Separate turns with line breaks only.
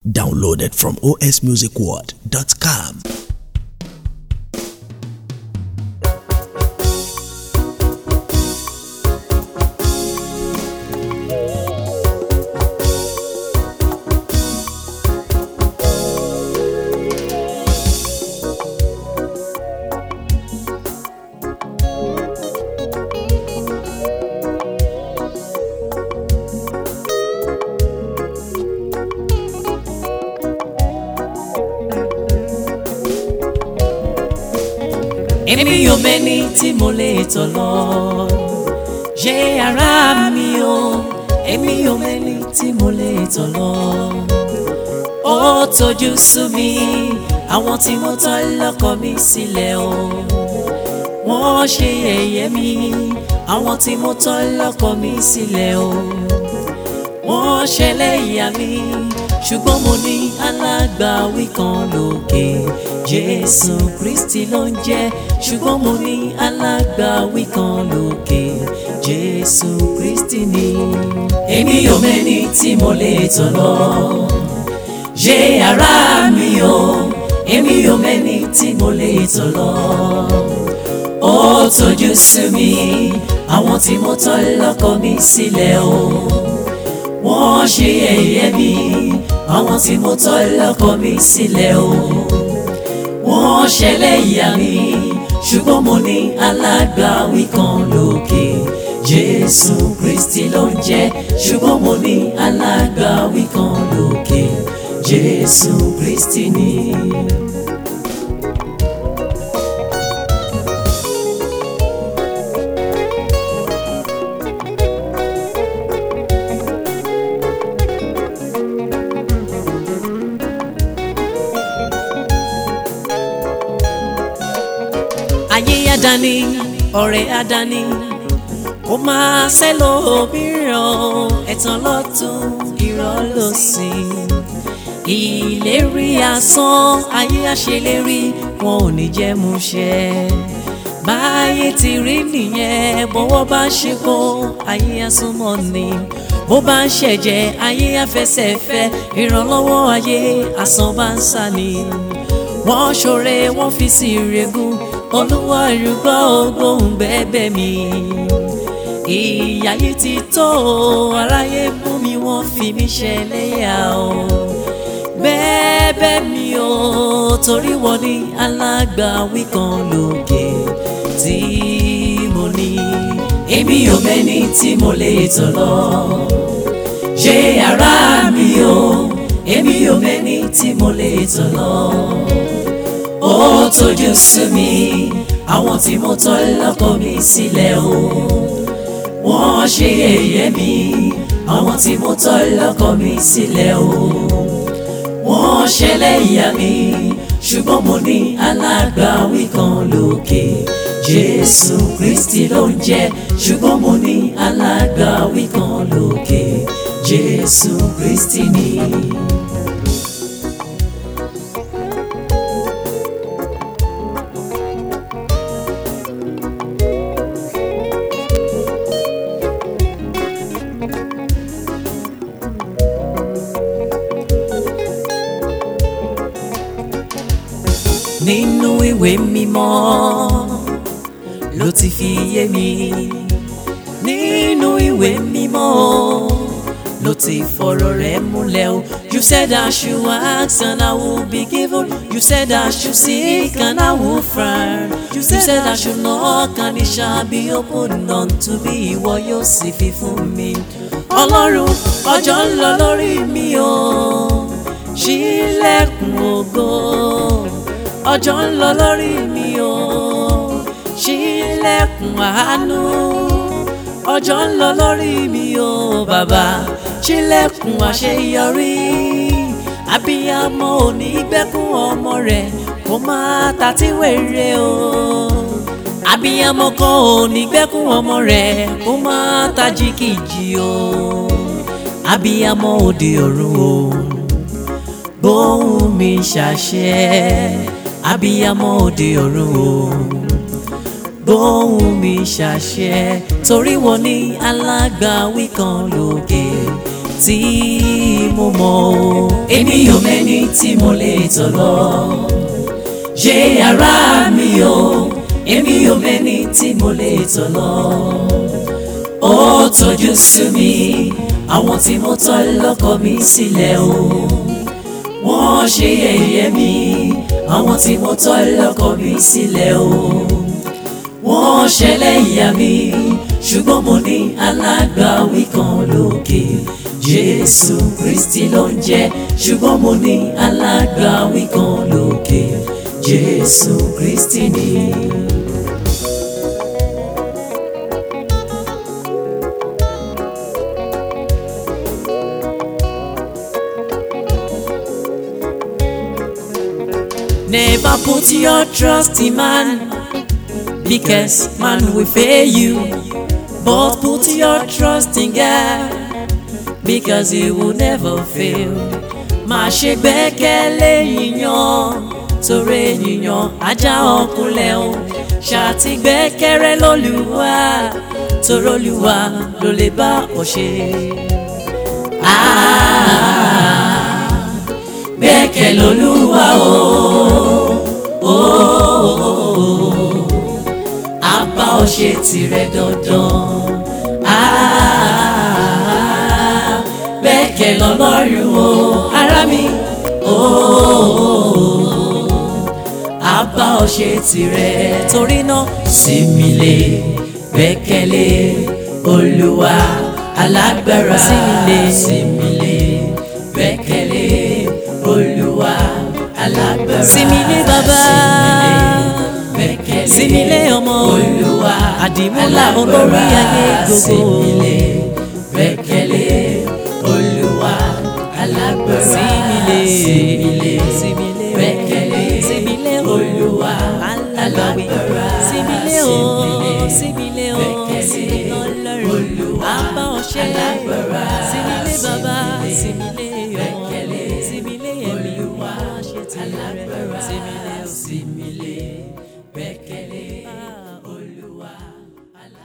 Downloaded from osmusicworld.com.
Èmi ò mẹ́ni tí mo lè tọ̀ lọ, ṣé ara mi o. Èmi ò mẹ́ni tí mo lè tọ̀ lọ. Ó tójú sú mi, àwọn tí mo tọ́ lọ́kọ mi sílẹ̀ o. Wọ́n ṣe yẹ̀yẹ́ mi, àwọn tí mo tọ́ lọ́kọ mi sílẹ̀ o. Wọ́n ṣẹlẹ́yà mi, ṣùgbọ́n mo ní alágbàwí kan lókè. Jésù Kristi ló ń jẹ́, ṣùgbọ́n mo ní alágbàwí kan lókè. Jésù Kristi ni. Èmi ò mẹ́ni tí mo lè tọ̀ lọ, ṣé ara mi o. Èmi ò mẹ́ni tí mo lè tọ̀ lọ. Ó tójú sú mi, àwọn tí mo tọ́ lọ́kọ mi sílẹ̀ o. Wọ́n ṣe yẹ̀yẹ́ mi, àwọn tí mo tọ́ lọ́kọ mi sílẹ̀ o. Wọ́n ṣẹlẹ́yà mi, ṣùgbọ́n mo ní alágbàwí kan lókè. Jésù Kristi ló ń jẹ́, ṣùgbọ́n mo ní alágbàwí kan lókè. Jésù Kristi ni. Ayé àdáni, ọ̀rẹ́ àdáni, kò máa sẹ́lòmíràn. Ẹ̀tàn lọ́tún, irọ́ lósì. Ìlérí asán, ayé àṣelérí, wọn ò ní jẹ́ mú ṣẹ. Báyé ti rí nìyẹn, bọ́wọ́ bá ṣe kó, ayé àsúnmọ́ ni. Bó bá ń ṣẹ̀jẹ̀, ayé àfẹsẹ̀fẹ́. Ìrànlọ́wọ́ ayé asán bá ń sá ni. Wọ́n ṣoore, wọ́n fi sí ìrègùn. Olúwa ìrúgbọ́ ògbóhùn bẹ́bẹ̀ mi. Ìyà yìí ti tó, aráyé mú mi, wọ́n fi mí ṣẹlẹ́yà o. Bẹ́bẹ̀ mi o, torí wọ́n ní alágbàwí kan lókè tí mo ní. Èmi ò mẹ́ni tí mo lè tọ̀ lọ, ṣé ara mi o. Èmi ò mẹ́ni tí mo lè tọ̀ lọ. Ó tójú sú mi, àwọn tí mo tọ́ lọ́kọ mi sílẹ̀ o. Wọ́n ṣe yẹ̀yẹ́ mi, àwọn tí mo tọ́ lọ́kọ mi sílẹ̀ o. Wọ́n ṣẹlẹ́yà mi, ṣùgbọ́n mo ní alágbàwí kan lókè. Jésù Kristi ló ń jẹ́, ṣùgbọ́n mo ní alágbàwí kan lókè. Jésù Kristi ni. Nínú ìwé mímọ́ ló ti fi yé mi. Nínú ìwé mímọ́ ló ti fọ̀rọ̀ rẹ̀ múlẹ̀ o. You said I should ask and I will be given. You said I should seek and I will find. You said I should knock and it shall be opened unto me. Ìwọ yóò sì fi fún mi. Ọlọ́run, ọjọ́ ń lọ lórí mi o. Ṣílẹ̀kùn ògo. Ọjọ́ ń lọ lórí mi o. Ṣílẹ̀kùn àánú. Ọjọ́ ń lọ lórí mi o bàbá. Ṣílẹ̀kùn àṣeyọrí. Abiyamọ ò ní gbẹ́kún ọmọ rẹ̀ kó máa tàtíwèrè o. Abiyamọ kan ò ní gbẹ́kún ọmọ rẹ̀ kó máa tajíkìjì o. Abiyamọ òde ọ̀run o, gbóhùn mi ṣàṣẹ. Abiyamọ òde ọ̀run o, gbóhùn mi ṣàṣẹ. Torí wọ́n ní alágbàwí kan lókè tí mo mọ̀ o èmi ò mẹ́ni tí mo lè tọ̀ lọ. Yé ara mi o èmi ò mẹ́ni tí mo lè tọ̀ lọ. Ó tójú sú mi àwọn tí mo tọ́ lọ́kọ mi sílẹ̀ o. Wọ́n ṣe yẹ̀yẹ́ mi àwọn tí mo tọ́ lọ́kọ mi sílẹ̀ o. Wọ́n ṣẹlẹ́yà mi ṣùgbọ́n mo ní alágbàwí kan lókè. Jésù Kristi ló ń jẹ́ ṣùgbọ́n mo ní alágbàwí kan lókè. Jésù Kristi ni. Never put your trust in man, because man will fail you. But put your trust in God, because He will never fail. Má ṣe gbẹ́kẹ̀lé yíyan, torí yíyan ajá ọkùnlẹ̀ o. Ṣàti gbẹ́kẹ̀rẹ́ l'Olúwa, torí Olúwa ló lè bá ọ ṣe. Gbẹ́kẹ̀ l'Olúwa o. Àbá ọ ṣe tirẹ̀ dandan. Gbẹ́kẹ̀ l'Ọlọ́run o ará mi. Àbá ọ ṣe tirẹ̀ torí náà sinmi lé gbẹ́kẹ̀lé Olúwa alágbára. Sinmi lé gbẹ́kẹ̀lé Olúwa alágbára. Sinmi lé bàbá. Sinmi lé ọmọ Olúwa àdìmúlà olórí ayé gbogbo. Sinmi lé gbẹ́kẹ̀lé Olúwa alágbára. Sinmi lé gbẹ́kẹ̀lé Olúwa alágbára. Sinmi lé o sinmi lé Ọlọ́run àbá ọ̀ṣẹ́ alágbára. Sinmi lé bàbá sinmi lé ọmọ sinmi lé ẹ̀mí wá ṣe tìrẹ. Sinmi lé gbẹ́kẹ̀lé Olúwa.